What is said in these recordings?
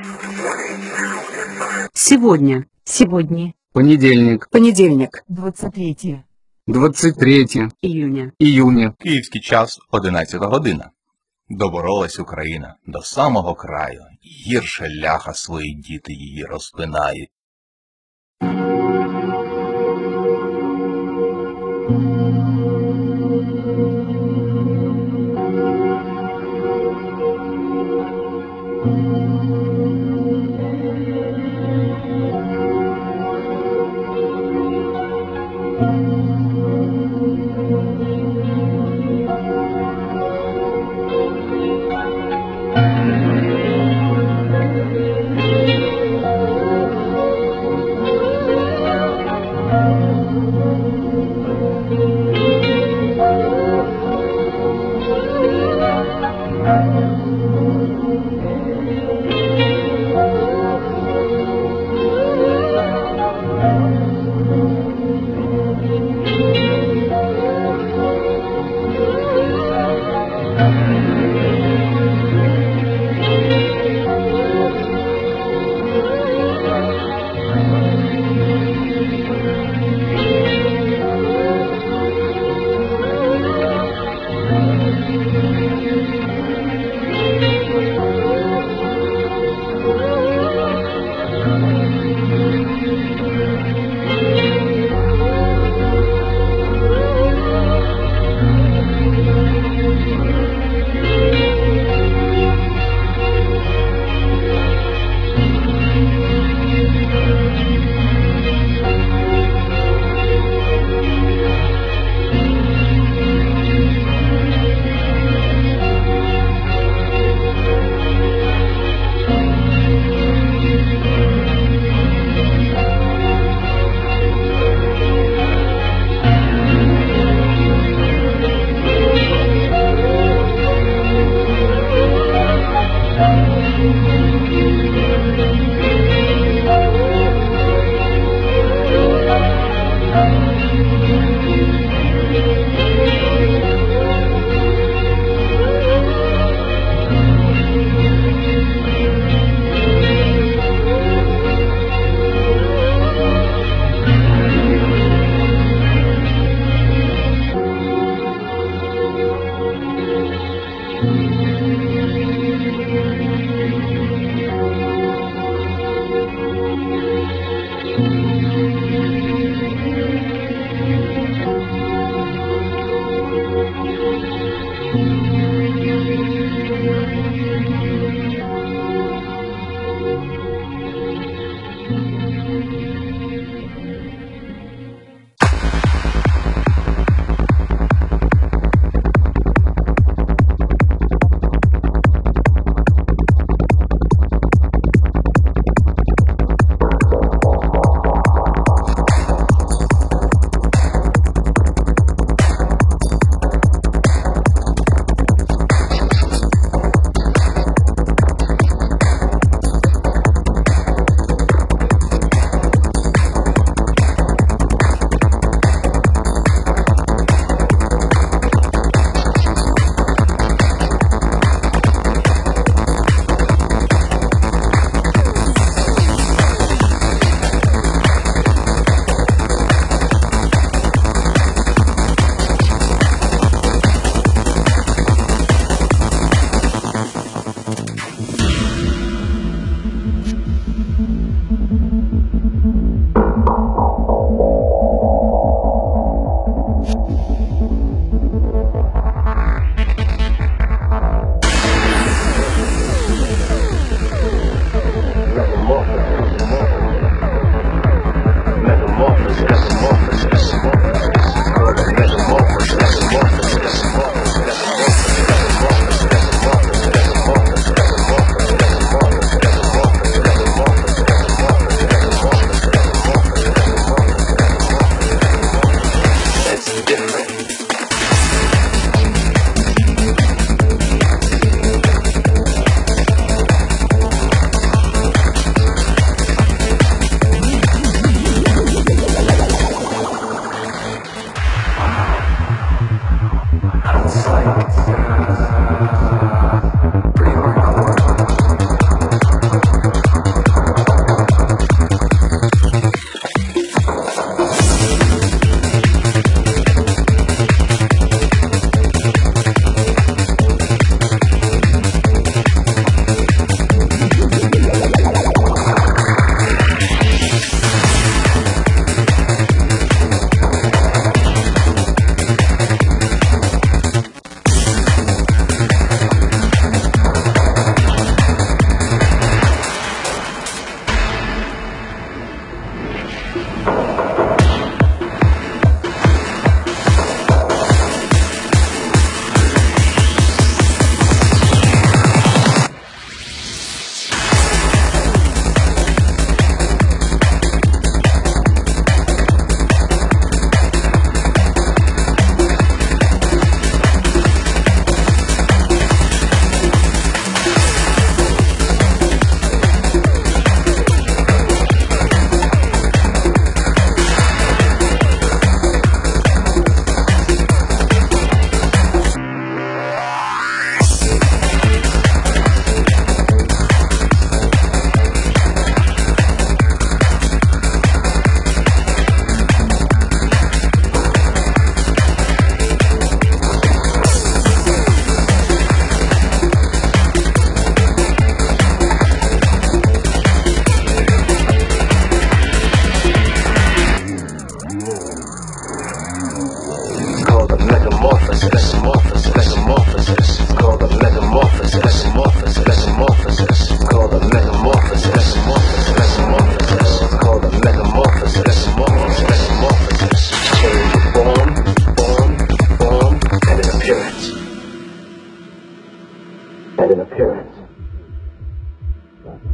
Сегодня. Сегодня. Понедельник. Понедельник. 23 23 Июня. июня. Київський час 11 година. Доборолась Україна до самого краю. Гірше ляха свої діти її розпинають.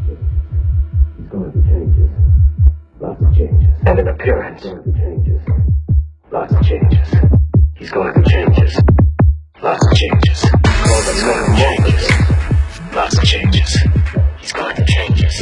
changes. He's going through changes. Lots of changes. And an appearance. He's going through changes. Lots of changes. He's going through changes. Lots of changes. He's going through changes. Lots of changes. He's going through changes.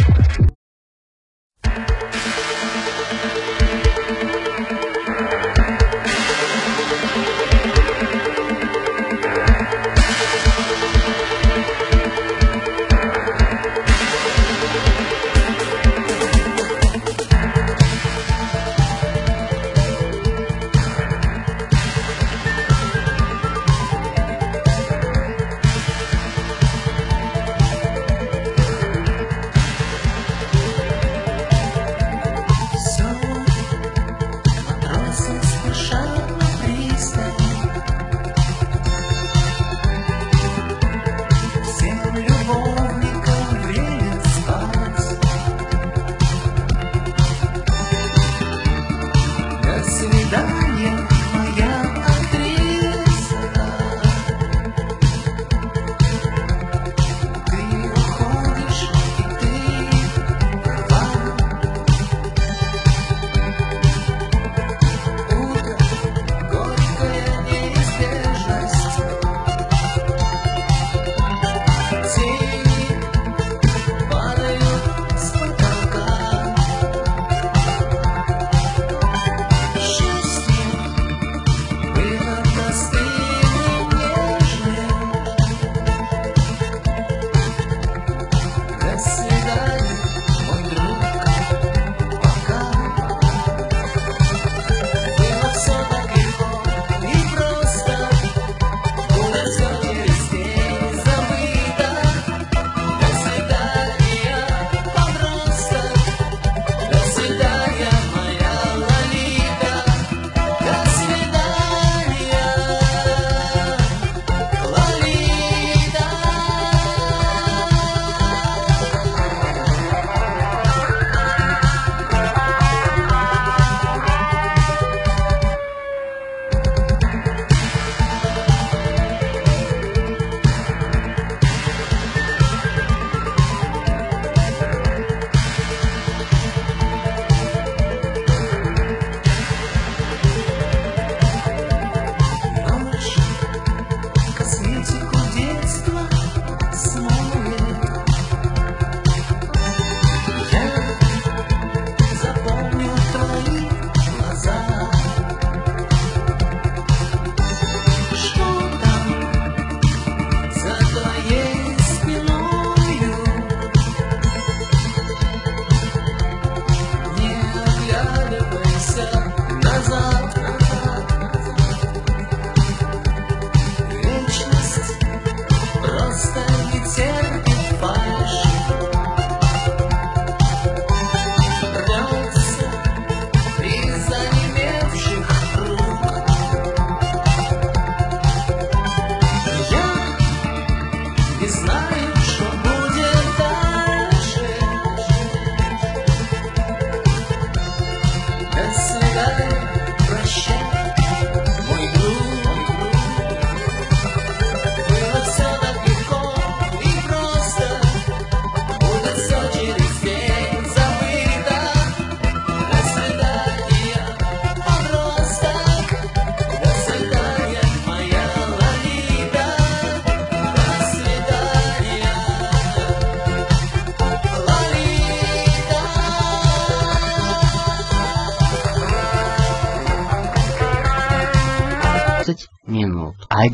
минут.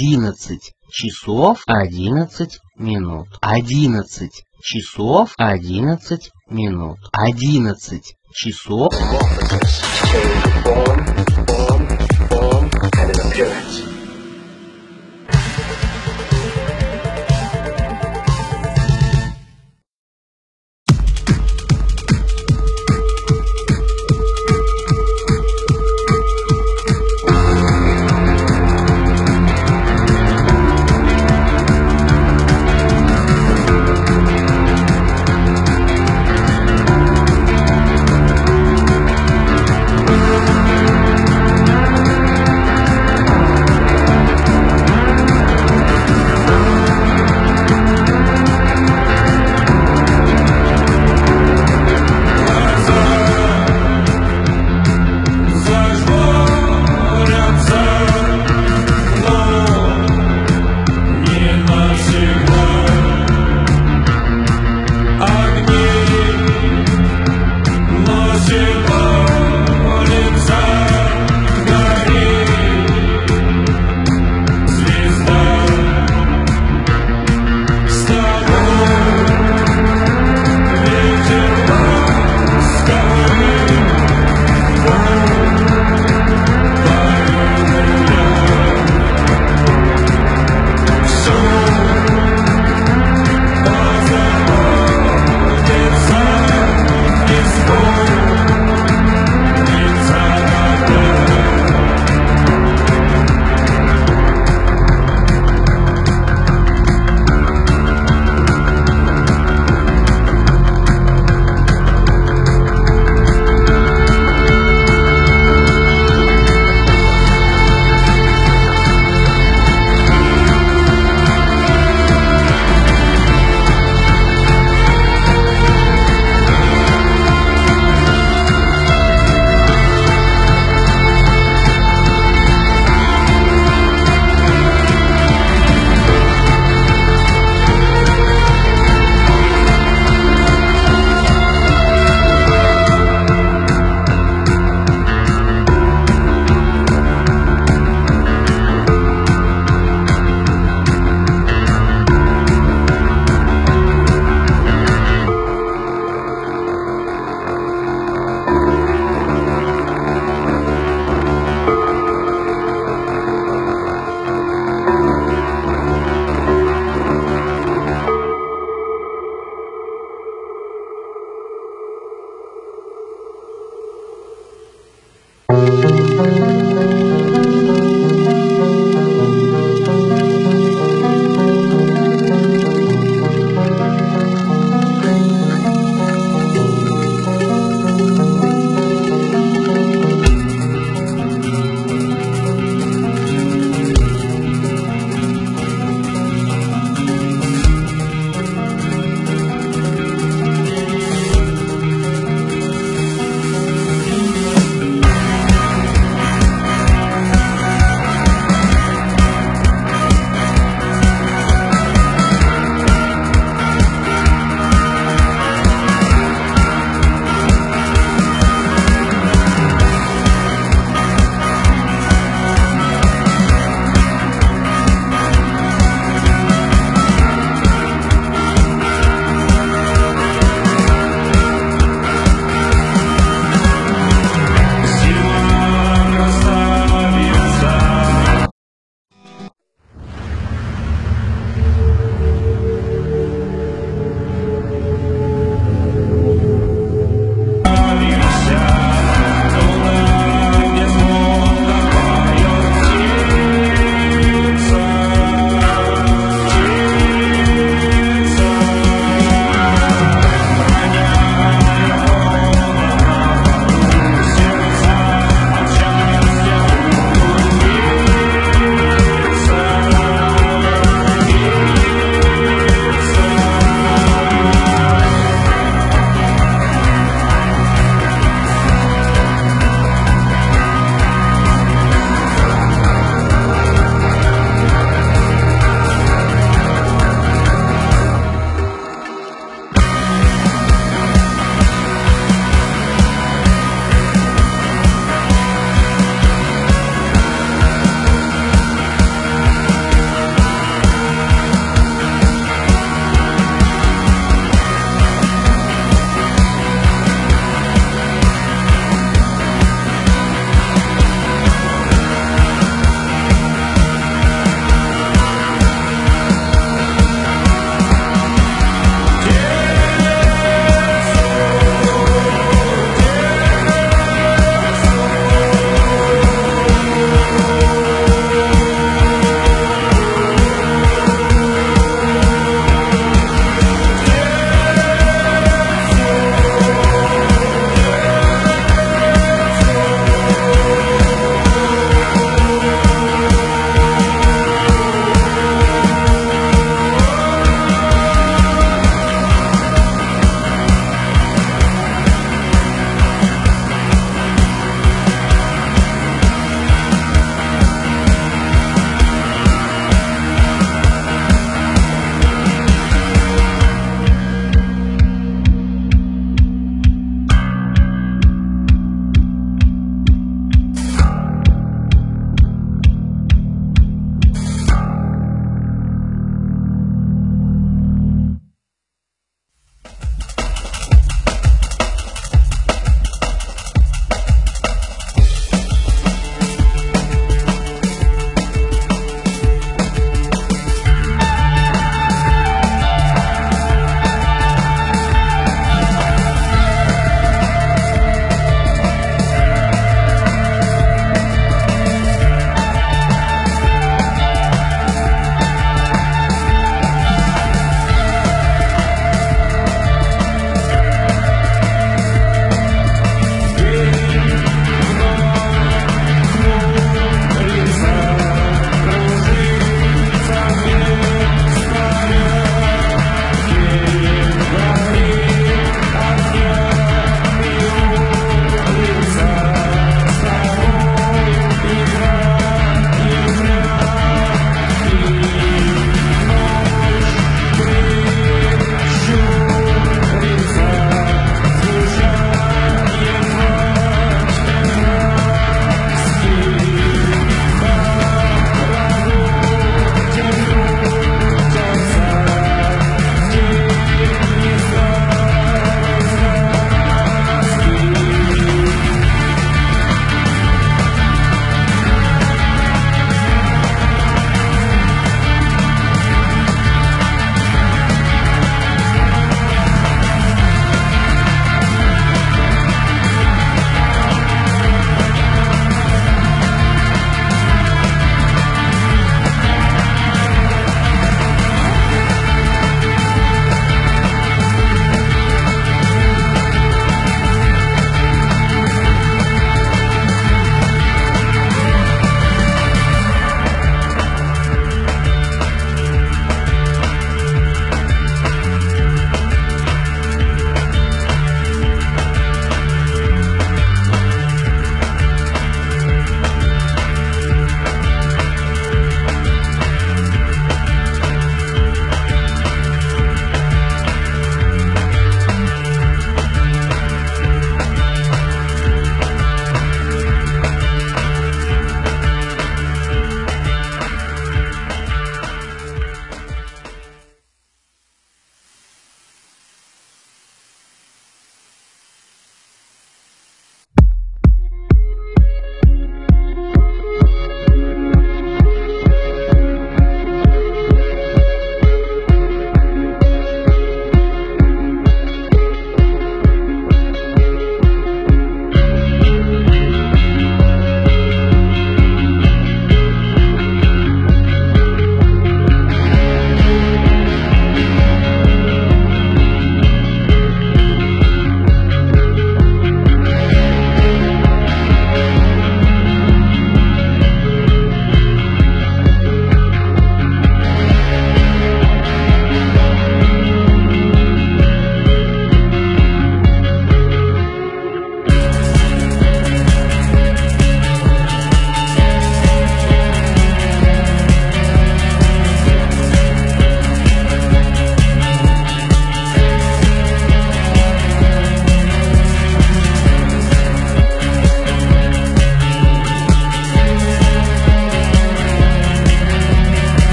11 часов 11 минут. 11 часов 11 минут. 11 часов.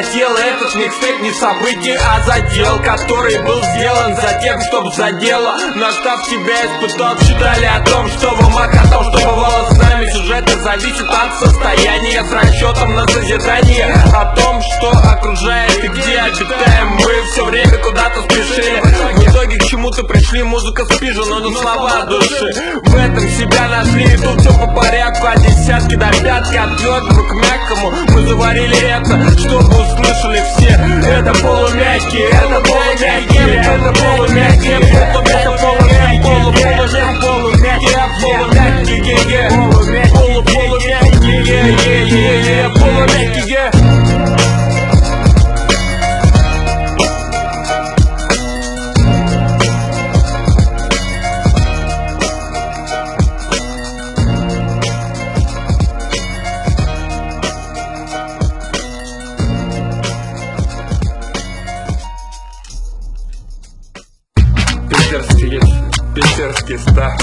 хотел этот микстейп не событие, а задел, который был сделан за тем, чтоб задело. Настав тебя испытал, читали о том, что в умах, о том, что бывало с нами. Сюжеты зависят от состояния с расчетом на созидание, о том, что окружает и где обитаем мы. Все время куда-то спешили, в итоге к чему-то пришли. Музыка спижена, но слова души в этом себя нашли. И тут все по порядку, от десятки до пятки, от твердого к мягкому мы заварили это, чтобы услышали все. Это полумягкие, это полумягкие, это полумягкие, это полумягкие, полумягкие. Питерский стар.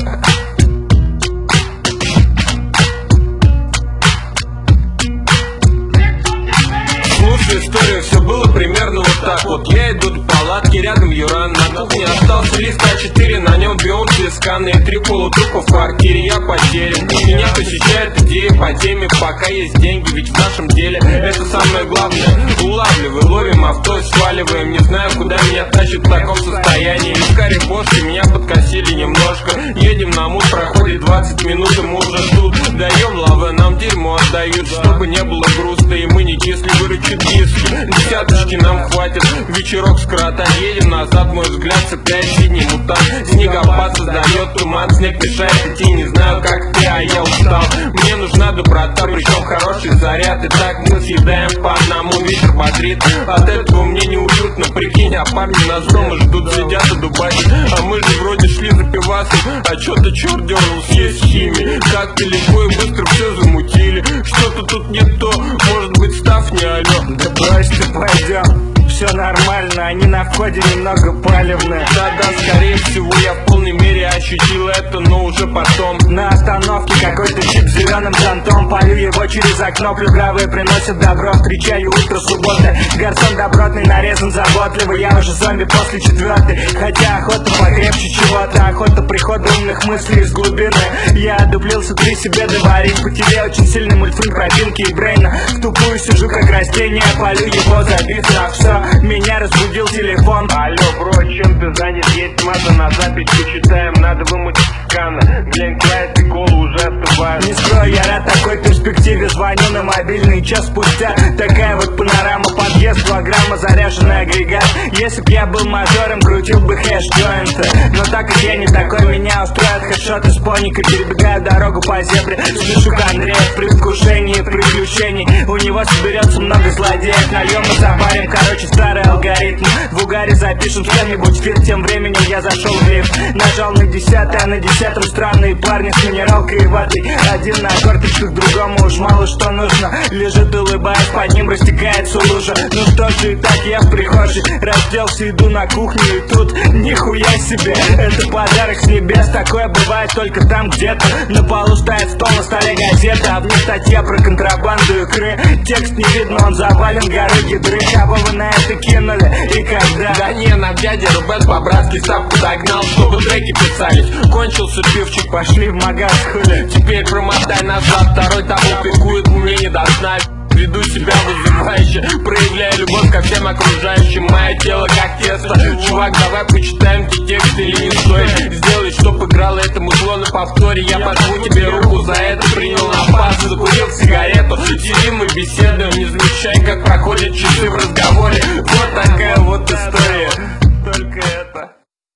Слушай историю, все было примерно вот так вот. Я иду до палатки, рядом Юран. На кухне остался лист А4, на нем 2 унции сканы и 3 полутрупа в квартире. Я потерян, меня посещает идея по теме, пока есть деньги, ведь в нашем деле это самое главное. Улавливай, ловим авто, сваливаем, не знаю, куда меня тащит в таком состоянии. Вискари позже меня подкосили немножко. Едем на мут, проходит 20 минут, и мы уже тут. Даем лавы, нам дерьмо отдают, чтобы не было грустно, и мы не кисли, выручит диски. Десяточки нам хватит, вечерок скоротать. Едем назад, мой взгляд цепляет синий мутант. Снегопад создает туман, снег мешает идти. Не знаю, как ты, а я устал. Мне нужна доброта, причем хороший заряд. И так мы съедаем по одному, ветер бодрит. От этого мне неуютно, прикинь, а парни нас дома ждут, сидят и дубасят. А мы же вроде шли за пивасом, а чё-то черт дернул съесть химии. Как-то легко и быстро все замутили. Что-то тут не то, может быть, став не алё. Да брось ты, пойдем, все нормально, они на входе немного палевные. Да-да, скорее всего, я в полной мере ощутил это, но уже потом. На остановке какой-то чип с зеленым зонтом. Полю его через окно, плюгавые приносят добро. Встречаю утро субботы, гарсон добротный, нарезан заботливый. Я уже зомби после 4-й, хотя охота покрепче чего-то. Охота прихода умных мыслей из глубины. Я одуплился 3 себе доварить. По тебе очень сильный мультфильм про Пинки и Брейна. В тупую сижу как растение, полю его, забив на все. Меня разбудил телефон. Алло, бро, чем ты занят? Есть мата на запись, почитаем, надо вымутить сканы. Глянь, крает и колу уже остывают. Не скрою, я рад такой перспективе. Звоню на мобильный час спустя. Такая вот панорама, подъезд, 2 грамма, заряженный агрегат. Если б я был мажором, крутил бы хэш-джойнты. Но так как я не такой, меня устроят хэдшоты с поникой. Перебегаю дорогу по зебре, слышу к Андрею в предвкушении приключений. У него соберется много злодеев, нальем и запарим, короче, старый алгоритм. В угаре запишем что-нибудь, фит. Тем временем я зашел в лифт, нажал на 10-й, а на 10-м странные парни с минералкой и ватой. Один на корточках, другому уж мало что нужно. Лежит, улыбаясь, под ним растекается лужа. Ну что же, и так я в прихожей разделся, иду на кухню, и тут нихуя себе, это подарок с небес. Такое бывает только там где-то. На полу стоит стол, на столе газета, а в ней статья про контрабанду икры. Текст не видно, он завален горой ядры. Кого вы на это кинули и когда? Да не, нам дядя Рубен по-братски ставку догнал, чтобы треки писались. Кончился пивчик, Пошли в магаз, хули. теперь промотай назад. Второй того пикует, мне не до сна. Веду себя вызывающе, проявляя любовь ко всем окружающим. Мое тело как тесто. Чувак, давай почитаем те тексты или не стоит. Сделай, чтоб играло это музло на повторе. Я пожму тебе руку за это, принял на пас, закурил сигарету. Сидим и беседуем, не замечай, как проходят часы в разговоре. Вот такая вот история. Только это.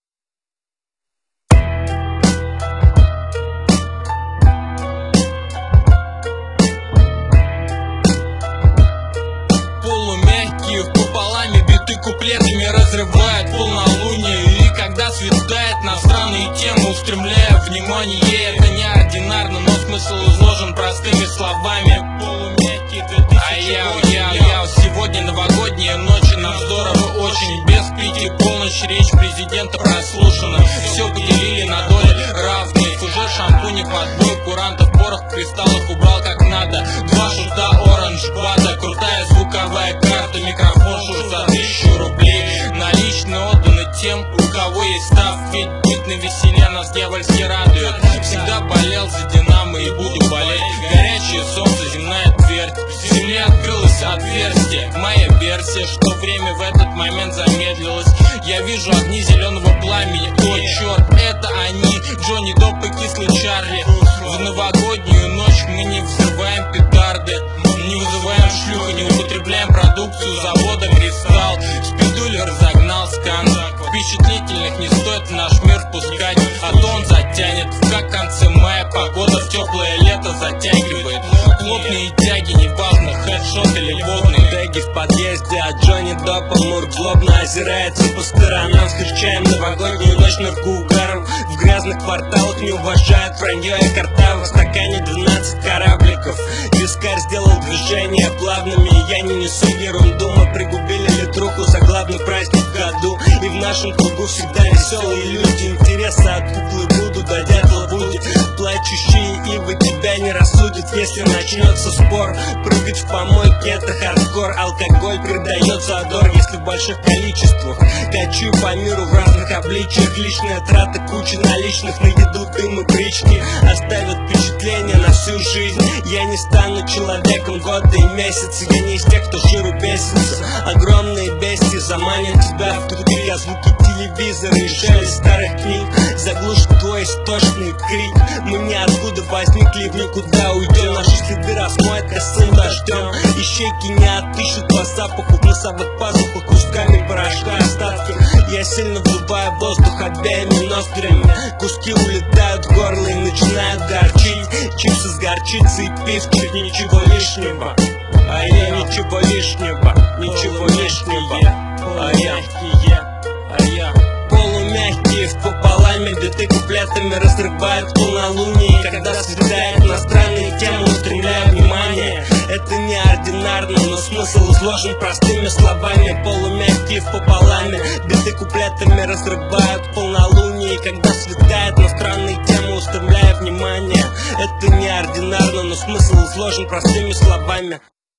Полумягкие пополами биты куплетами разрывают полнолуние. И когда светает на странные темы, устремляя внимание, это неординарно, но смысл изложен простыми словами. Полумягкие 2008. Сегодня новогодние ночи, нам здорово очень. Без пяти полночь, речь президента прослушана. Все поделили на доли равные. Фужер, шампуни, подбой, курантов, порох, кристаллов убрал как надо. 2 шута, оранж, бада, крутая звуковая карта, микрофон. нас дьявольски радует. Всегда болел за Динамо и буду болеть. Горячее солнце, земная твердь, в земле открылось отверстие. Моя версия, что время в этот момент замедлилось. Я вижу огни зеленого пламени. О, черт, это они, Джонни Допп и Кислый Чарли. В новогоднюю ночь мы не взрываем петарды, не вызываем шлюх и не употребляем продукцию завода «Кристалл». Спидули разогнал скандал. Впечатлительных не стоит в наш мир впускать, а то он затянет. Как в конце мая погода в теплое лето затягивает. Плотные тяги, неважно, хедшот или водные теги в подъезде от Джонни Доппа. Мур злобно озирается по сторонам. Встречаем новогоднюю ночь наркоугаром. В грязных кварталах не уважают вранье и картавы. В стакане 12 корабликов. Вискарь сделал движения плавными. Я не несу ерунду. Мы пригубили литруху за главный праздник в году. И в нашем кругу всегда веселые люди. Интересы от куклы буду, до дятла будет. Плачущие ивы тебя не рассудят, если начнется спор. Прыгать в помойке — это хардкор. Алкоголь придает задор, если в больших количествах. Качу по миру в разных обличиях. Личная трата, куча наличных на еду, дым и брички оставят впечатление на всю жизнь. Я не стану человеком года и месяца. Я не из тех, кто жиру бесится. Огромные бестии заманят тебя в тупик, а звуки телевизора и шелест старых книг заглушит твой истошный крик. Мы ниоткуда возникли, в никуда уйдем. Наши следы размоет косым дождем. Ищейки не отыщут по запаху, в носовых пазухах кусками порошка остатки. Я сильно вдуваю воздух обеими ноздрями. Куски улетают в горло и начинают горчить. Чипсы с горчицей и пивчик, ничего лишнего. А я ничего лишнего, ничего лишнего. А я полумягкие впополами, биты куплетами разрывают полнолуние. Когда светает на странные темы, устремляю внимание. Это неординарно, но смысл изложен простыми словами. Полумягкие впополами, биты куплетами разрывают полнолуние. Когда светает на странные темы, устремляю внимание. Это неординарно, но смысл изложен простыми словами.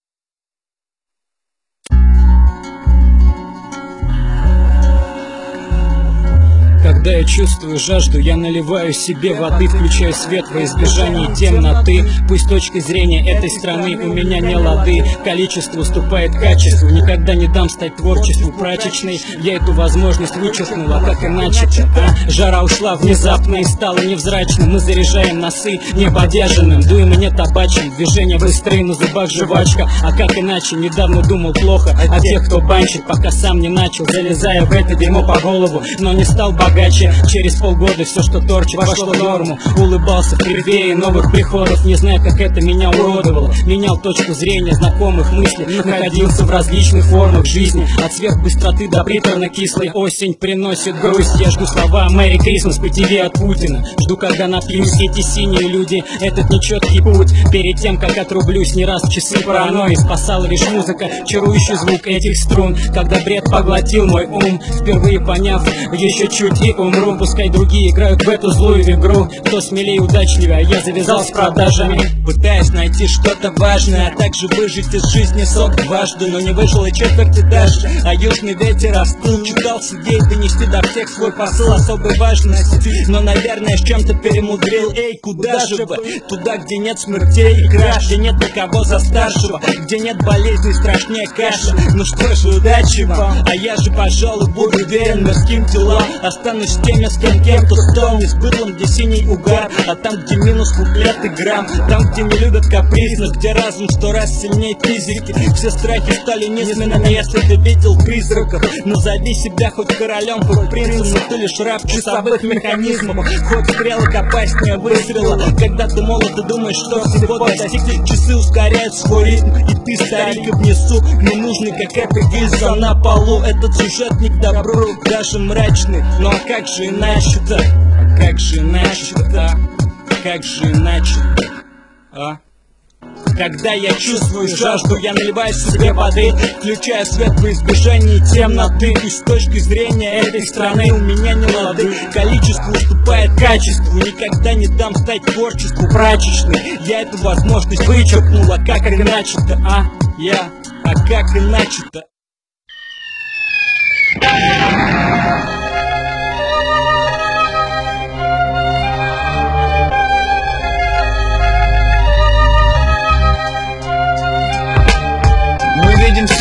Когда я чувствую жажду, я наливаю себе воды, включаю свет во избежание темноты. Пусть точка зрения этой страны у меня не лады, количество уступает качеству. Никогда не дам стать творчеству прачечной. Я эту возможность вычеркнула, как иначе-то, Жара ушла внезапно и стала невзрачным. Мы заряжаем носы небодяженным, дуем и не табачим. Движения быстрые, на зубах жвачка. А как иначе? Недавно думал плохо о тех, кто банчит, пока сам не начал, залезая в это дерьмо по голову. Но не стал богатым. Через полгода все, что торчит, вошло в норму. Улыбался в преддверии новых приходов, не знаю, как это меня уродовало. Менял точку зрения знакомых мыслей, находился в различных формах жизни. От сверхбыстроты до приторно-кислой. Осень приносит грусть. Я жду слова «Merry Christmas» по ТВ от Путина. Жду, когда напьюсь, эти синие люди, этот нечеткий путь. Перед тем, как отрублюсь, не раз в часы паранойи спасала лишь музыка, чарующий звук этих струн. Когда бред поглотил мой ум, впервые поняв еще чуть и умру. Пускай другие играют в эту злую игру. Кто смелее и удачливее, я завязал с продажами. Пытаясь найти что-то важное, а также выжить из жизни сок дважды. Но не выжил и четверти даже, а южный ветер остыл. Читался идей донести до всех свой посыл особой важности. Но, наверное, с чем-то перемудрил. Эй, куда же вы? Туда, где нет смертей и краж, где нет никого за старшего, где нет болезней страшнее каши. Ну что ж, удачи вам. А я же, пожалуй, буду верен мирским делам. Останусь с теми, с кем кто стал не с быдлом, где синий угар. А там, где минус куплет и грамм, там, где не любят капризно, где разум 100 раз сильнее физики. Все страхи стали низменными, если ты видел призраков. Назови себя хоть королем, хоть принцем, но ты лишь раб часовых механизмов. Хоть стрелок опаснее выстрела. Когда ты молод, ты думаешь, что всего достигнуть. Часы ускоряют свой ритм, и ты, старик, и внизу ненужный, как эта гильза на полу. Этот сюжет не к добру, даже мрачный. Ну а как же иначе-то? А как же иначе-то? Как же иначе-то? А? Когда я чувствую жажду, я наливаю себе воды, включая свет во избежание темноты. Пусть с точки зрения этой страны у меня не лады, количество уступает качеству. Никогда не дам стать творчеству прачечной. Я эту возможность вычеркнула, как иначе-то, а? А как иначе-то?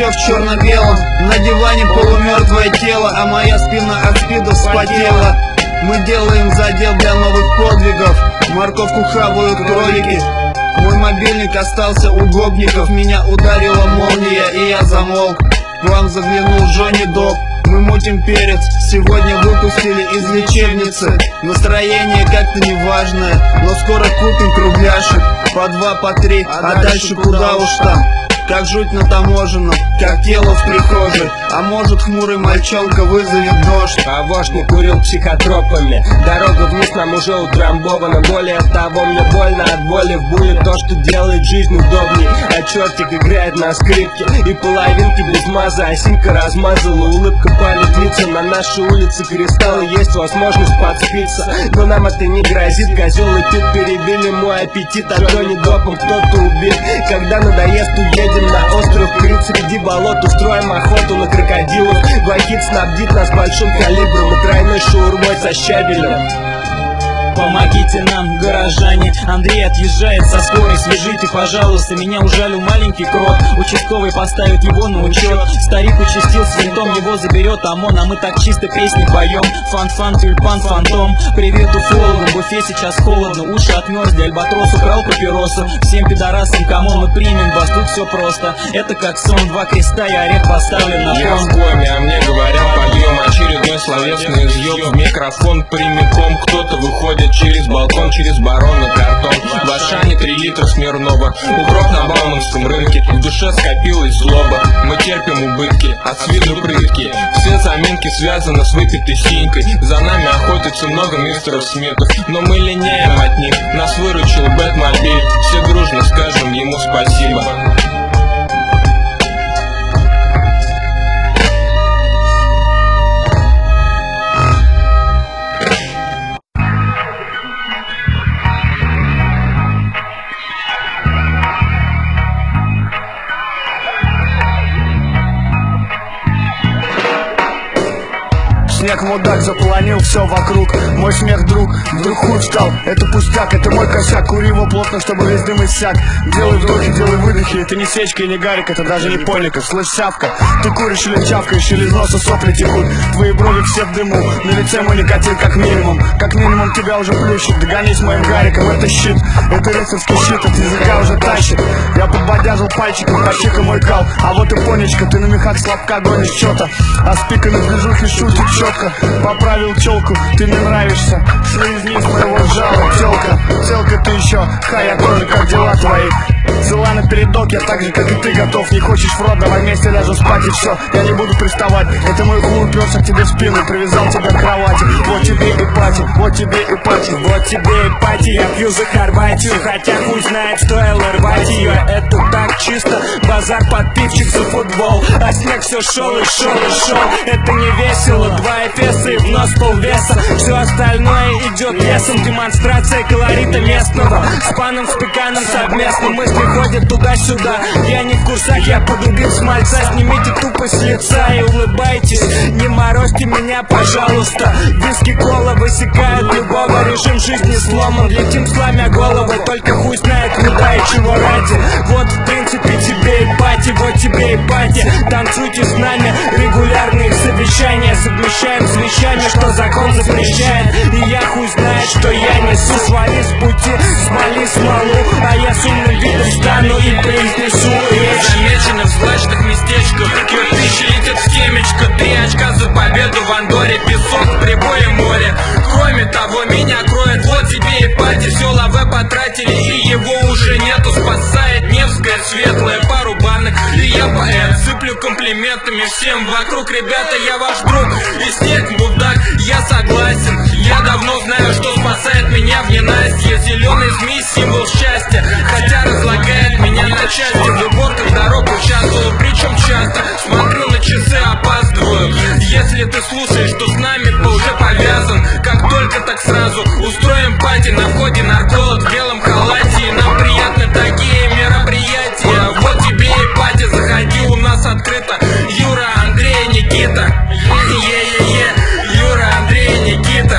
все в черно-белом. На диване полумертвое тело, а моя спина от спида вспотела. Мы делаем задел для новых подвигов, морковку хавают кролики. Мой мобильник остался у гопников, меня ударила молния и я замолк. К вам заглянул Джонни Доп. Мы мутим перец, сегодня выпустили из лечебницы. Настроение как-то неважное, но скоро купим кругляшек. По 2, по 3, а дальше куда уж там. Как жуть на таможенном, как тело в прихожей. А может хмурый мальчонка вызовет дождь. А вождь не курил психотропами. Дорога вниз нам уже утрамбована. Более того, мне больно от боли в буле. То, что делает жизнь удобней. А чертик играет на скрипке. И половинки без маза, а симка размазала. Улыбка палит лица на нашей улице. Кристаллы, есть возможность подспиться. Но нам это не грозит. Козел и пит перебили мой аппетит. А Джонни Допом кто-то убит. Когда надоест, уедем на остров Крит. Среди болот устроим охоту на крокодилов. Вахид снабдит нас большим калибром и тройной шаурмой со щавелем. Помогите нам, горожане. Андрей отъезжает со скорой. Свяжите, пожалуйста, меня ужалил маленький крот. Участковый поставит его на учет. Старик участил с винтом, его заберет ОМОН. А мы так чисто песни поем. Фан-фан, тюльпан, фантом. Привет уфологам, в Уфе сейчас холодно. Уши отмерзли, альбатрос украл папиросу. Всем пидорасам, кому мы примем вас, тут все просто. Это как сон, 2 креста и орех поставлен на Я фон. в коме, а мне говорят подъем. Очередной словесный изъем. В микрофон прямиком кто-то выходит через балкон, через барона картон. В Ашане 3 литра Смирнова. Укроп на Бауманском рынке. В душе скопилась злоба. Мы терпим убытки, а с виду прытки. Все заминки связаны с выпитой синькой. За нами охотится много мистеров Смитов. Но мы линяем от них. Нас выручил Бэтмобиль. Все дружно скажем ему спасибо. Снег мудак заполонил все вокруг. Мой смех друг, вдруг худ стал. Это пустяк, это мой косяк. Кури его плотно, чтобы весь дым иссяк. Делай вдохи, делай выдохи. Это не свечка и не гарик, это даже не польников. Слышь, сявка, ты куришь или чавкаешь, или из носа сопли текут. Твои брови все в дыму, на лице мой никотин как минимум. Как минимум тебя уже плющит. Догонись моим гариком, это щит. Это рыцарский щит, от языка уже тащит. Я подбодяжил пальчиком, пощека мой кал. А вот и понечка, ты на мехах слабка гонишь что-то. А с пиками в движухе шутит четко. Поправил челку, ты мне нравишься. Слизни из моего жала, телка. Телка ты еще, ха, я тоже, как дела твои? Цела на передок, я так же, как и ты, готов. Не хочешь в рот, давай вместе ляжем спать и все. Я не буду приставать, это мой хуй уперся к тебе в спину. Привязал тебя к кровати, вот тебе и пати, вот тебе и пати. Вот тебе и пати, я пью за Хорватию. Хотя хуй знает, стоило рвать ее. Это так чисто, базар подпивчик за футбол. А снег все шел и шел и шел. Это не весело, 2 эфеса и в нос полвеса. Все остальное идет лесом, демонстрация колорита местного. С паном, с пеканом совместно мысли ходят туда-сюда. Я не в курсах, я подубил с мальца. Снимите тупость с лица и улыбайтесь. Не морозьте меня, пожалуйста. Виски, кола высекают любого. Режим жизни сломан, летим сломя головы. Только хуй знает куда и чего ради. Вот в принципе тебе и пати, вот тебе и пати. Танцуйте с нами, регулярные совещания. Совмещаем с вещами, что закон запрещает. И я хуй знает, что я несу. Свали с пути, свали смолу. А я с умным видом встану и произнесу речь. Замечены в злачных местечках. Кирпичи летят в темечко. 3 очка за победу в Андоре. Песок, прибой и море. Кроме того, меня кроет. Вот тебе и пати. Все лаве потратили, и его уже нету. Спасает Невская светлая, пару банок. И я поэт, сыплю комплиментами всем вокруг. Ребята, я ваш друг. И снег мудак, я согласен. Я давно знаю, что спасает меня в ненастье. Зеленый змей, символ счастья. Хотя разлагает меня на части. В уборках дорог участвую, причем часто. Смотрю на часы, опаздываю. Если ты слушаешь, что с нами ты уже повязан. Как только, так сразу устроим пати. На входе нарколог в белом халате. И нам приятны такие мероприятия. Вот тебе и пати, заходи, у нас открыто. Юра, Андрей, Никита. Юра, Андрей, Никита.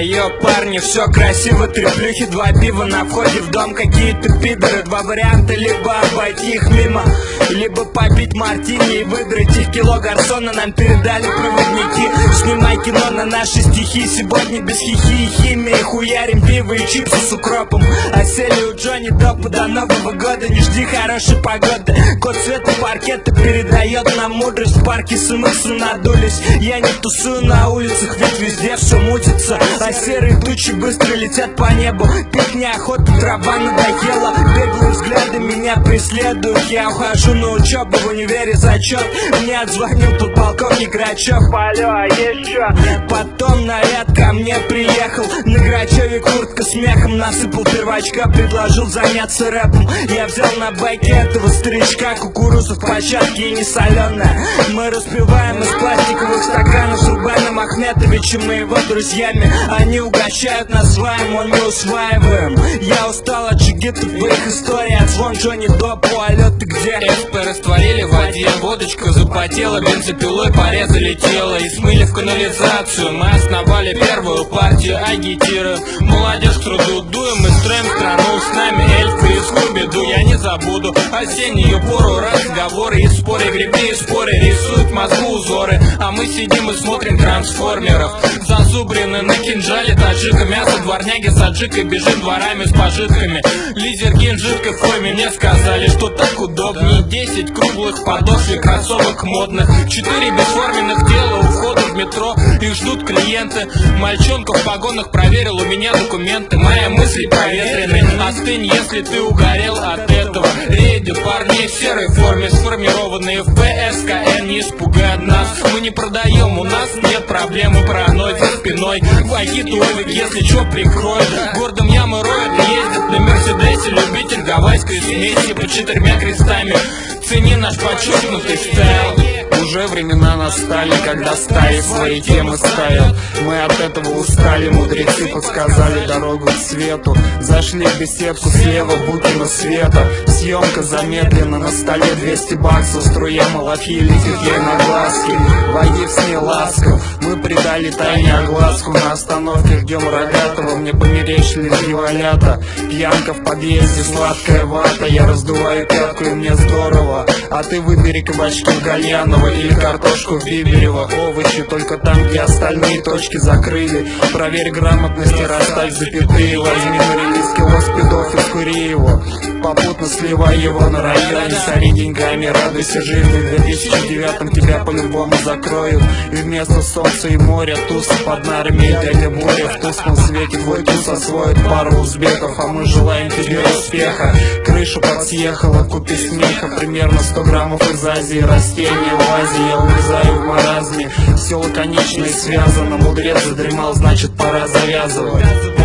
Йо, парни, все красиво, 3 плюхи, 2 пива на входе в дом. Какие-то пидоры, 2 варианта: либо обойти их мимо, либо попить мартини и выдрать их. Кило гарсона нам передали проводники. Снимай кино на наши стихи. Сегодня без хихи и химии хуярим пиво и чипсы с укропом. Осели у Джонни Допа до Нового года. Не жди хорошей погоды. Код цвета паркета передает нам мудрость. В парке СМСы надулись. Я не тусую на улицах, ведь везде все мутится. А серые тучи быстро летят по небу. Пить неохота, трава надоела. Беглые взгляды меня преследуют. Я ухожу на учебу, в универе зачет. Мне отзвонил тут полковник Грачев. Алло, а есть чё? Потом наряд ко мне приехал. На Грачеве куртка смехом. Насыпал первачка, предложил заняться рэпом. Я взял на байке этого старичка. Кукуруза в початке и не соленая. Мы распиваем из пластиковых стаканов с Рубеном Ахметовичем и его друзьями. Они угощают нас сваем, он мы усваиваем. Я устал от джигитов в их истории. Отзвон Джонни Допу, алло, ты где? СП растворили в воде, водочка запотела, бензопилой порезали тело и смыли в канализацию. Мы основали первую партию агитируем молодежь к труду, дуем и строим страну. С нами эльфы и Скуби-Ду, я не забуду осеннюю пору, разговоры и споры, грибы и споры рисуют в мозгу узоры. А мы сидим и смотрим трансформеров, зазубрены на кинжале таджика. Мясо дворняги с аджикой бежит дворами с пожитками. Лизерги в жидкой форме мне сказали, что так удобнее. 10 круглых подошв и кроссовок модных, 4 бесформенных тела у входа в метро. Их ждут клиенты. Мальчонка в погонах проверил у меня документы. Мои мысли проветрены. Остынь, если ты угорел от этого. Рейды парней в серой форме, сформированные в ПСКН. Не испугают нас, мы не продаем, у нас нет проблемы паранойи за спиной. Вахит-овик, если чё, прикроют. Гордом ямы роют и ездят на Мерседесе. Любитель гавайской смеси под 4 крестами. Цени наш подчеркнутый стайл. Уже времена настали, когда стаи свои темы ставят. Мы от этого устали, мудрецы подсказали дорогу к свету. Зашли в беседку слева Букина света. Съемка замедлена, на столе 200 баксов. Струя малафьи летит ей на глазки. Вагив с ней ласков, мы придали тайне огласку. На остановке ждем рогатого, мне померещились дьяволята. Пьянка в подъезде, сладкая вата. Я раздуваю пятку и мне здорово. А ты выбери кабачки в Гальяново или картошку в Биберево. Овощи только там, где остальные точки закрыли. Проверь грамотность и расставь запятые. Возьми на релиз кило спидов и скури его. Попутно сливай его на районе. Сори деньгами, радуйся жизни. В 2009 тебя по-любому закроют. И вместо солнца и моря туса под нарами. Дядя Боря в тусклом свете твой туз освоит пару узбеков. А мы желаем тебе успеха. Крышу подсъехала, купи смеха. Примерно 100 граммов из Азии. Растения в Азии, я улезаю в маразме. Все лаконично и связано. Мудрец задремал, значит пора завязывать.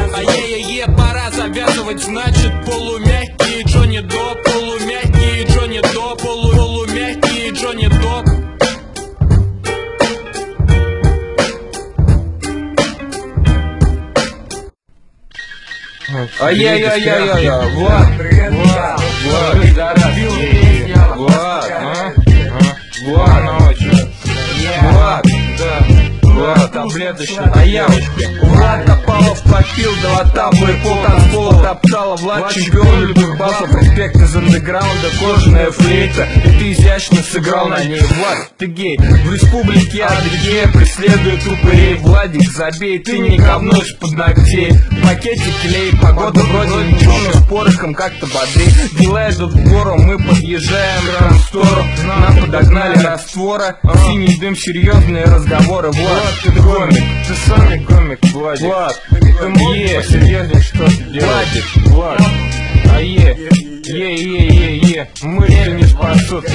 А пора завязывать, значит полумягкие Джонни Доп, полумягкие Джонни Доп, полумягкие Джонни Доп. Ай-яй-яй-яй-яй, Влад, таблеточки, а ямочки. Влад Топалов попил, дала таблы, пол танцпола топтала. Влад чемпион любых басов, респект из андеграунда, кожаная флейта. И ты изящно сыграл на ней. Влад, ты гей, в республике Адыгея преследует упырей. Владик, забей, ты не говно из-под ногтей. Пакетик клей, погода вроде ничего, но с порохом как-то бодрей. Дела идут в гору, мы подъезжаем к трансстору. Нам подогнали раствора, синий дым, серьезные разговоры. Влад, ты комик, ты сами комик, Влад, ты мог посерьезнее, что ты делаешь? Влад, мысли не спасут,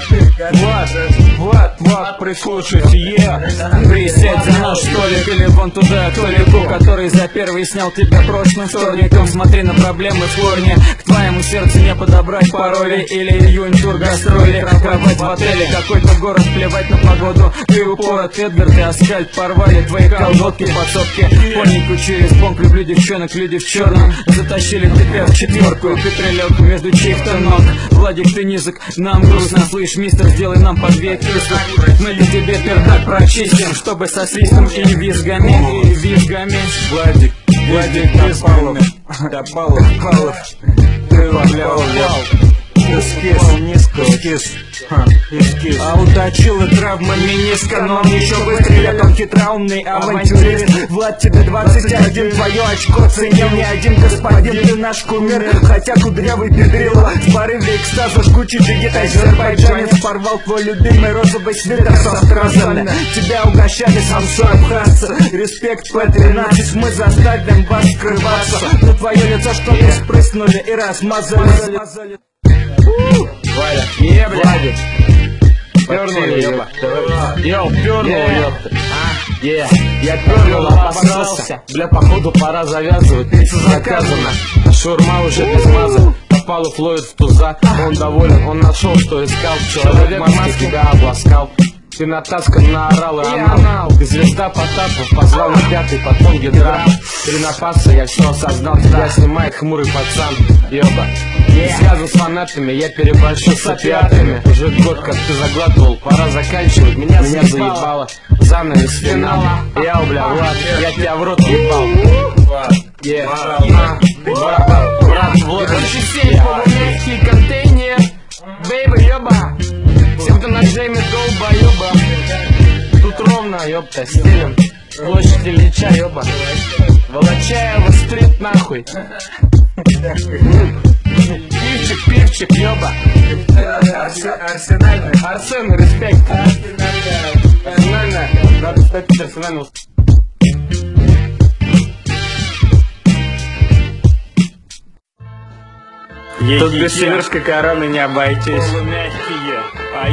Влад, прислушайся, Присядь за наш столик или вон туда, к толику, который за первый снял тебя прошлым вторником. Смотри на проблемы в корне, к Твоему сердцу не подобрать пароли. Или июнь, тур, гастроли, кровать в отеле. Какой-то город, плевать на погоду. Ты упорот, Эдгар, ты асфальт порвали. Твои колготки, подсобки, поннику через бомб. Люблю девчонок, люди в черном. Затащили тебя в четверку, и ты прилег между чьих-то ног. Владик, ты низок, нам грустно. Слышь, мистер, сделай нам по 2 кисы. Мы для тебя пердак прочистим, чтобы со свистом и визгами, и визгами. Владик, Топалов, ты валял, эскиз. А уточил и травма миниска, но он еще выстрелит, он хитроумный авантюрист. Влад, тебе 21, твое очко ценил не один господин, ты наш кумир. Хотя кудрявый педрило, с порыве экстаза жгучий джигит азербайджанец порвал твой любимый розовый свитер со стразами. Тебя угощали самсу абхазцы. Респект P13, мы заставим вас скрываться. Но твое лицо что-то спрыснули и размазали. Валя, Владик, пернул, еба. Пернул, ёпта. Я пернул, обосрался. Бля, походу пора завязывать, пицца заказана. Шаурма уже без маза. Топалов ловит в туза. Он доволен, он нашел, что искал. Человек мамаски тебя обласкал. Ты натаскан наорал и анал. Ты звезда Потапов, позвал на 5-й, потом гидра. Перенапасся, я все осознал. Тебя снимает хмурый пацан. Ёба. Связан с фанатами, я переборщу с опиатами. Уже год, как ты заглатывал, пора заканчивать. Меня заебало, занавес финала. Я, бля, Влад, я тебя в рот ебал. Брат, вот. Короче, сеть, полумягкий контейнер. Бейби, ёба. Всем, кто на Джейме, долбоёба. Тут ровно, ёпта, стилем. Площадь Ильича, ёба. Волочаева стрит, нахуй. Пивчик, ёба. Арсенальный. Арсен, респект. Арсенальная. Надо стать арсенальным. Тут без сибирской короны не обойтись. Полумягкие,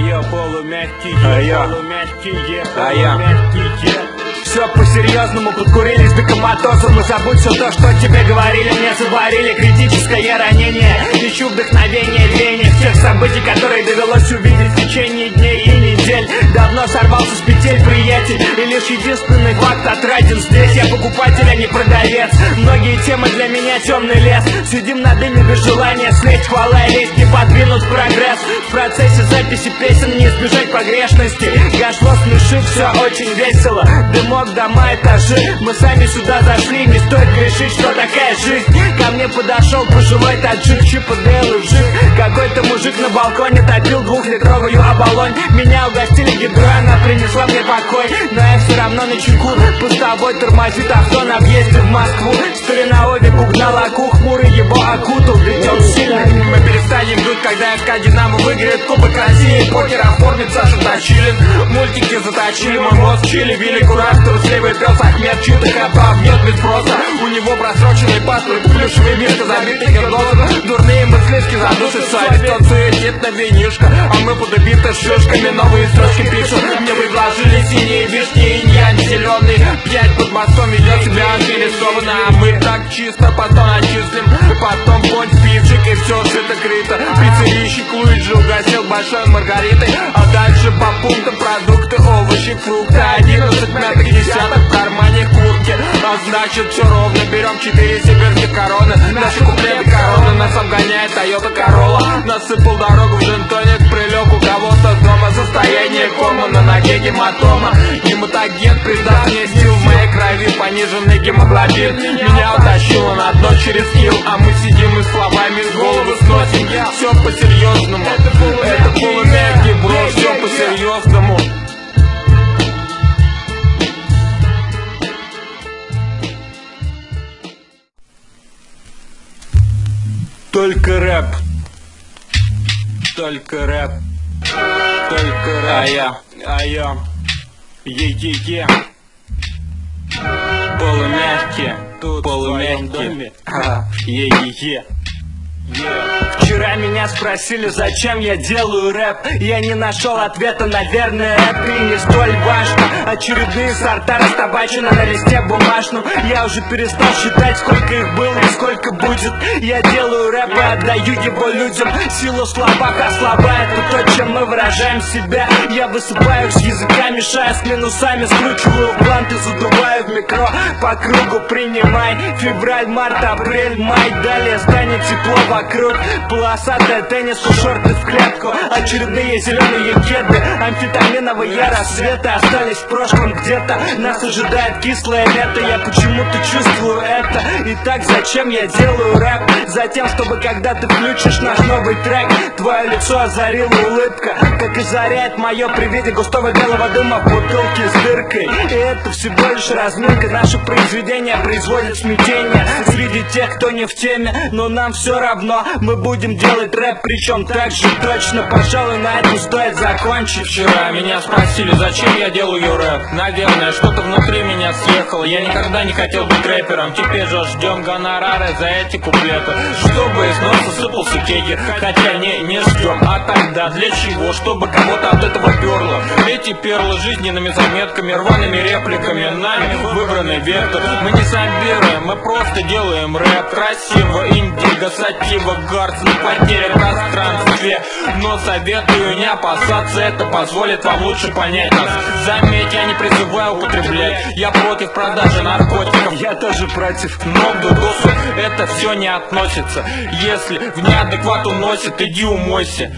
полумягкие. Все по-серьезному, подкурились до коматоза. Но забудь все то, что тебе говорили, мне заварили критическое ранение. Ищу вдохновение, веяние всех событий, которые довелось увидеть в течение дней и недель. Давно сорвался с петель, приятель, и лишь единственный факт отраден здесь. Я покупатель, а не продавец. Многие темы для меня темный лес. Сидим на дыме без желания слезть, хвала и лезть, не подвинут прогресс. В процессе записи песен не избежать погрешности. Гашло смешит, все очень весело. Дымок, дома, этажи. Мы сами сюда зашли, не стоит грешить, что такая жизнь. Ко мне подошел пожилой таджик, Чип и Дейл и вжик. Какой-то мужик на балконе топил 2-литровую оболонь. Меня угостили гидрой, она принесла мне покой. Но я все равно на чеку, пустовой тормозит авто на въезде в Москву. Старина Овик угнал аку, хмурый его окутал, ведь он сильный. Мы перестанем дуть, когда ФК Динамо выиграет Кубок России. Покер оформит Саша Точилин. Мультики заточили мой мозг, чили, били кураж. Трусливый пес Ахмед Читаха нет без спроса. У него просроченный паспорт, плюшевый мишка, забитый кирдозом. Дурные мыслишки задушит совесть, он суетит на винишко. А мы подобиты шишками, новые строчки пишут. Мне предложили синие вишни, иньянь зеленый. 5 под мостом ведет себя антирисованно. А мы так чисто потом начислим. Потом понь, пивчик и все шито-крыто. Пиццерийщик Луиджи угостил большой Маргаритой. А дальше по пунктам продукты, овощи, фрукты. 11 мятых десяток в кармане куртки. А значит все ровно, берем 4 сибирских короны. Наши куплеты короны, нас обгоняет Тойота Королла. Насыпал дорогу в джин-тоник, прилег у кого-то с дома. Состояние кома, на ноге гематома. Гематоген придаст мне сил, в моей крови пониженный гемоглобин. Меня утащило на дно через килл. А мы сидим и словами с головы сносим. Все по-серьезному, это полумягкий бро, все по-серьезному. Только рэп, только рэп, только рэп. Е-е-е. Полумягкие, полумягкие. Е-е-е. Вчера меня спросили, зачем я делаю рэп. Я не нашел ответа, наверное, это и не столь важно. Очередные сорта растабачены на листе бумажном. Я уже перестал считать, сколько их было и сколько будет. Я делаю рэп и отдаю его людям. Сила в словах ослабает то, чем мы выражаем себя. Я высыпаю с языка, мешаю с минусами, скручиваю бланты, задуваю в микро. По кругу принимай. Февраль, март, апрель, май. Далее станет тепло вокруг. Полосатая теннису, шорты в клетку. Очередные зеленые кеды. Амфетаминовые рассветы остались в прошлом где-то. Нас ожидает кислое лето. Я почему-то чувствую это. Итак, зачем я делаю рэп? Затем, чтобы когда ты включишь наш новый трек, твое лицо озарила улыбка, как озаряет мое при виде густого белого дыма в бутылке с дыркой. И это всего лишь разминка. Наше произведение производит смятение среди тех, кто не в теме. Но нам все равно, мы будем делать рэп, причем так же точно. Пожалуй, на этом стоит закончить. Вчера меня спросили, зачем я делаю рэп. Наверное, что-то внутри меня съехало. Я никогда не хотел быть рэпером. Теперь же ждем гонорары за эти куплеты, чтобы из носа сыпался кегер. Хотя не ждем, а тогда для чего? Чтобы кого-то от этого перло. Эти перлы жизненными заметками, рваными репликами, нами выбранный вектор. Мы не собираем, мы просто делаем рэп. Красиво, индиго, сатива, гарц на потере в пространстве. Но советую не опасаться, это позволит вам лучше понять нас. Заметь, я не призываю употреблять, я против продажи наркотиков. Я тоже против. Но к дудосу это все не относится. Если в неадекват уносит, иди умойся.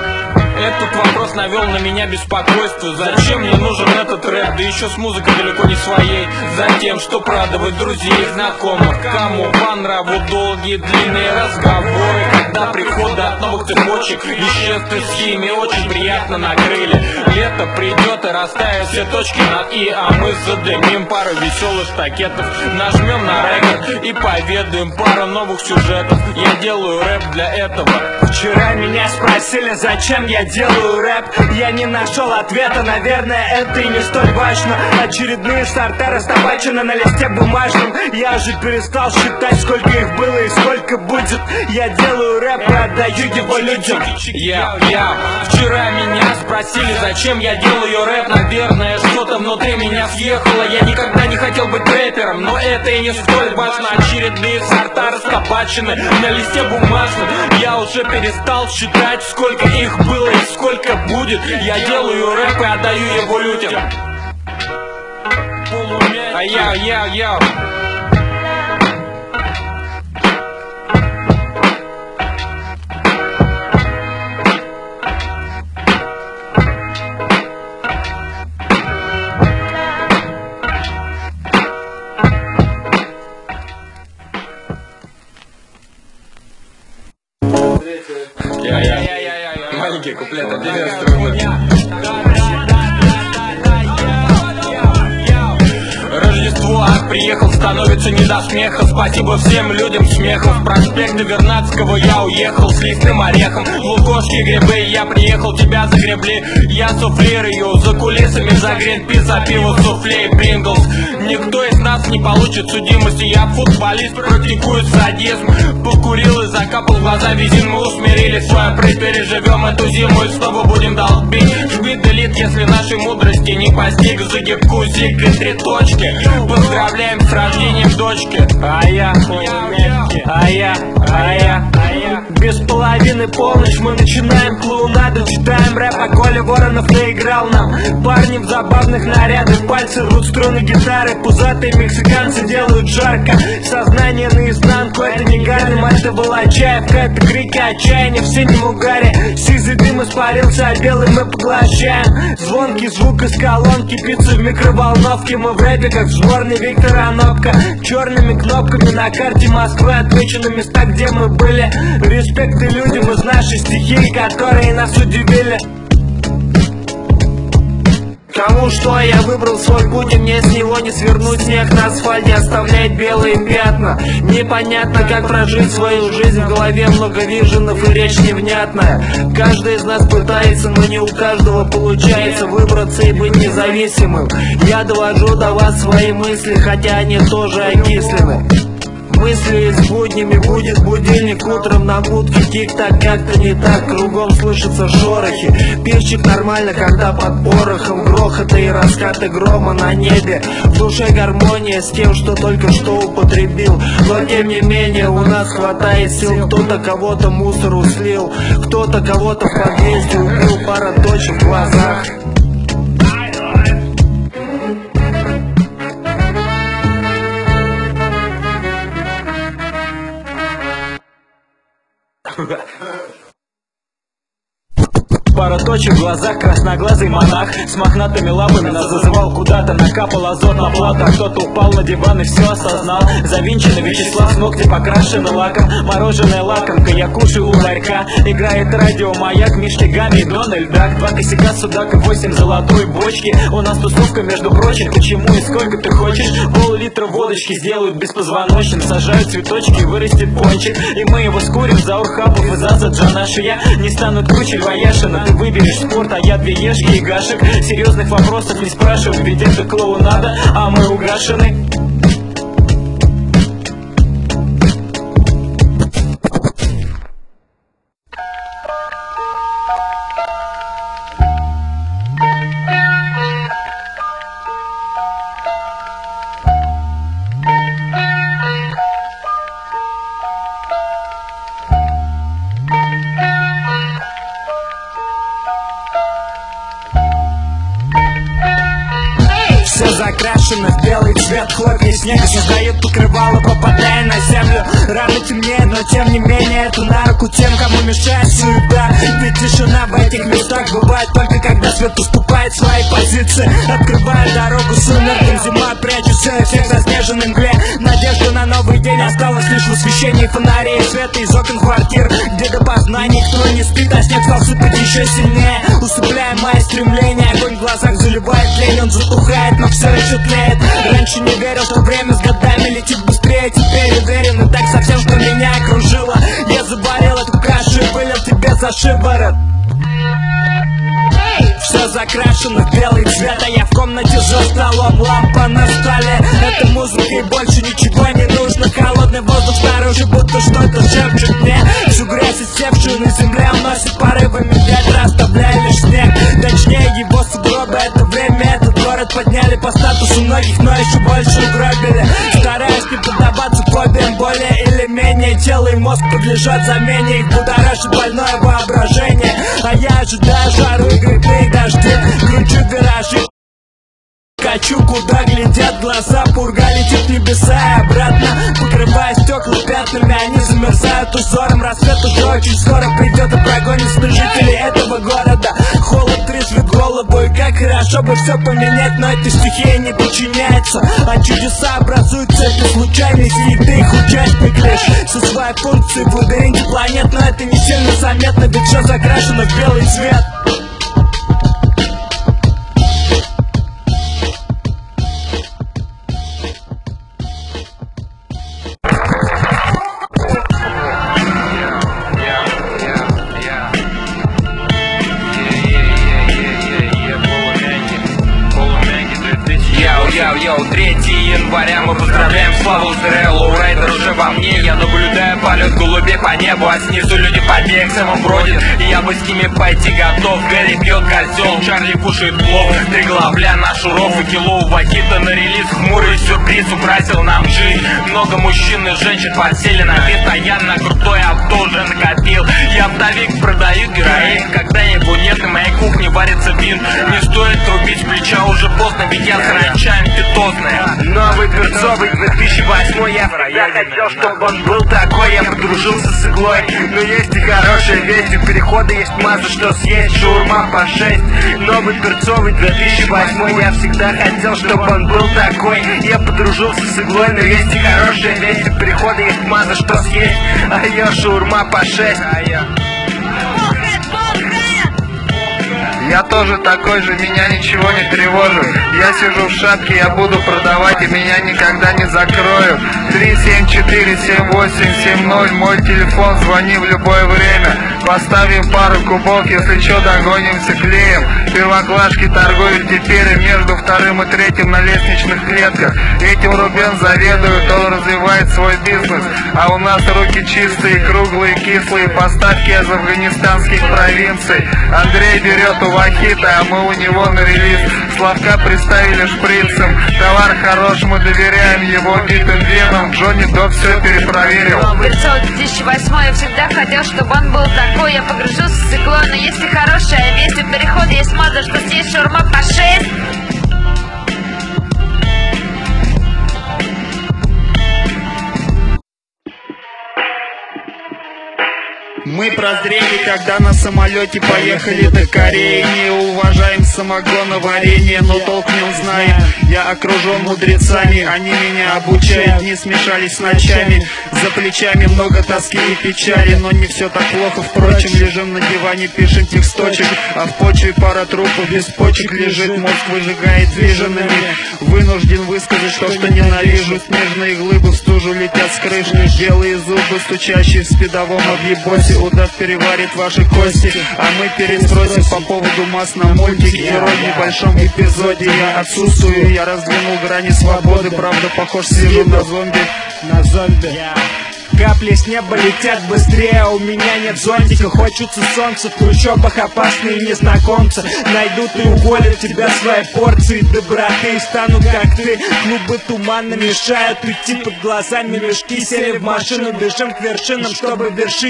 Этот вопрос навел на меня беспокойство. Зачем мне нужен этот рэп, да еще с музыкой далеко не своей? Затем, что радовать друзей, знакомых. Кому по нраву долгие длинные разговоры, когда приходы от новых цепочек веществ из химии очень приятно накрыли. Лето придет и расставят все точки над «и», а мы задымим пару веселых штакетов, нажмем на рекорд и поведаем пару новых сюжетов. Я делаю рэп для этого. Вчера меня спросили, зачем я делаю рэп. Я не нашел ответа, наверное, это и не столь важно. Очередные сорта растабачены на листе бумажном. Я уже перестал считать, сколько их было и сколько будет. Я делаю рэп и отдаю его людям. Вчера меня спросили, зачем я делаю рэп. Наверное, что-то внутри меня съехало. Я никогда не хотел быть рэпером, но это и не столь важно. Очередные сорта растабачены на листе бумажном. Я уже перестал считать, сколько их было и сколько будет. Я делаю рэп и отдаю его людям. Маленький куплет, отдельная струна. Рождество приехал, становится не до смеха. Спасибо всем людям смехов. В проспекты Вернадского я уехал с листным орехом. Лукошки, грибы, я приехал, тебя загребли. Я суфлирую, за кулисами за гринпис, за пиво, суфле и принглс. Никто из нас не получит судимости. Я футболист, практикую садизм. Покурил и закапал в глаза бензин. Мы усмирили свою прыть, переживем эту зиму и снова будем долбить. Жмит делит, если нашей мудрости не постиг. Загибку, зиг и три точки. Поздравляем с рождением дочки. Без половины полночь мы начинаем клоунаду. Читаем рэп, а Коля Воронов наиграл нам. Парни в забавных нарядах, пальцы рвут струны гитары. Пузатые мексиканцы делают жарко. Сознание наизнанку, это не Гарлем, это Волочаевка. Это крики отчаяния в синем угаре. Сизый дым испарился, а белый мы поглощаем. Звонкий звук из колонки, пицца в микроволновке. Мы в рэпе, как в сборной Виктора Анопка. Черными кнопками на карте Москвы отмечены места, где мы были. Респекты людям из нашей стихии, которые нас удивили. Кому что, я выбрал свой путь, и мне с него не свернуть. Снег на асфальте оставляет белые пятна. Непонятно, как прожить свою жизнь. В голове много виженов и речь невнятная. Каждый из нас пытается, но не у каждого получается выбраться и быть независимым. Я довожу до вас свои мысли, хотя они тоже окислены. мысли и с буднями будет будильник утром на будке. Тик-так, как-то не так, кругом слышатся шорохи. Пищик нормально, когда под порохом грохота и раскаты грома на небе. В душе гармония с тем, что только что употребил. Но тем не менее у нас хватает сил. Кто-то кого-то мусору слил, кто-то кого-то в подъезде убил. Пара точек в глазах. Пара точек в глазах, красноглазый монах с мохнатыми лапами нас зазывал куда-то. Накапал азот на плату, а кто-то упал на диван и все осознал. Завинченный Вячеслав, с ногти покрашены лаком. Мороженое лакомка, я кушаю у ларька. Играет радио, маяк, Миштигами и Дональд Дак. 2 косяка судак и 8 золотой бочки. У нас тусовка, между прочим, почему и сколько ты хочешь. Пол-литра водочки сделают беспозвоночным. Сажают цветочки, вырастет пончик. И мы его скурим за Урхапов и за Заджана. Шия не станут кучей Ваяшина. Ты выберешь спорт, а я 2 ешки и гашек. Серьезных вопросов не спрашивай, ведь это клоунада, а мы угашены. Все закрашено в белый цвет, хлопья снега создают покрывало, попадая на землю. Рано темнеет, но тем не менее это на руку тем, кому мешает суета. Ведь тишина в этих местах бывает только когда свет уступает свои позиции. Открывая дорогу сумеркам, зима прячет все, всех в заснеженной мгле. Надежда на новый день осталась лишь в освещении фонарей и света из окон квартир, где допоздна никто не спит, а снег стал сыпать еще сильнее, усыпляя мои стремления. Огонь в глазах заливает лень, он затухает, но все еще тлеет. Раньше не верил, что время с годами летит быстрее, теперь уверен, и так совсем, что меня окружило. Я заварил эту кашу и вылил тебе за шиворот. Все закрашено в белый цвет, а я в комнате за столом, лампа на столе. Это музыка и больше ничего не нужно. Холодный воздух снаружи, будто что-то шепчет мне. Всю грязь, исевшую на земле, уносит порывами ветра, оставляя лишь снег. Точнее его сугробы, это время, этот город подняли по статусу многих, но еще больше угробили. Стараюсь не поддаваться фобиям, более или менее тело и мозг подлежат замене. Их будоражит больное воображение, а я ожидаю жару и грибные дожди. Кручу виражи, качу, куда глядят глаза. Пурга летит в небеса и обратно, покрывая стекла пятнами. Они замерзают узором, рассвет уже очень скоро придет и прогонит жителей этого города. Холод трезвит голову, и как хорошо бы все поменять, но эта стихия не подчиняется, а чудеса образуют цепи случайностей, и ты их участник лишь со своей функцией в лабиринте планет. Но это не сильно заметно, ведь все закрашено в белый цвет. Йоу, 3 января мы поздравляем славу ЗР. Лоурайдер уже во мне, я наблюдаю полет голубей по небу, а снизу люди по тексам бродят. И я бы с ними пойти готов. Гэри пьет козел, Чарли кушает плов. 3 главля на шуров и кило вакита на релиз. Хмурый сюрприз украсил нам жизнь. Много мужчин и женщин подсели на вид, а я на крутое авто уже накопил. Я вдовик, продаю героин, когда его нет, на моей кухне варится вин. Не стоит трубить плеча, уже поздно, ведь я саранча амфитозная. Новый перцовый 2008, я всегда хотел, чтобы он был такой. Я подружился с иглой, но есть и хорошая весть. У перехода есть масса, что съесть, шаурма по 6. Новый перцовый 2008, я всегда хотел, чтобы он был такой. Я подружился с иглой, но есть и хорошая весть. У перехода есть масса, что съесть, а ее шаурма по 6. Я тоже такой же, меня ничего не тревожит. Я сижу в шапке, я буду продавать и меня никогда не закрою. 3747870, мой телефон, звони в любое время. Поставим пару кубов, если чё, догонимся клеем. Первоклашки торгуют теперь между вторым и третьим на лестничных клетках. Этим Рубен заведует, он развивает свой бизнес. А у нас руки чистые, круглые, кислые, поставки из афганистанских провинций. Андрей берет у Вахита, а мы у него на релиз. Славка приставили шприцем. Товар хорош, мы доверяем его битым венам. Джонни До все перепроверил. Лицо 2008, я всегда хотел, чтобы он был такой. Я погружусь в циклон, но если хорошая весть, у перехода есть мода, что здесь шаурма по 6. Мы прозрели, когда на самолете поехали до Кореи. Не уважаем самогоноварение, но толк не узнаем. Я окружен мудрецами, они меня обучают. Дни смешались с ночами, за плечами много тоски и печали. Но не все так плохо, впрочем, лежим на диване, пишем тексточек. А в почве пара трупов без почек лежит. Мозг выжигает движенными. Вынужден высказать то, что ненавижу. Снежные глыбы в стужу летят с крыш. Белые зубы, стучащие в спидовом объебосе. Удав переварит ваши кости, а мы переспросим по поводу масс на мультике. Герой в небольшом эпизоде. Я отсутствую, я раздвинул грани свободы. Правда, похож, сижу на зомби. Капли с неба летят быстрее, у меня нет зонтика. Хочется солнца, в трущобах опасные незнакомцы. Найдут и уволят тебя своей порцией доброты. Стану как ты, клубы туманно мешают идти. Под глазами мешки, сели в машину, бежим к вершинам, чтобы вершить.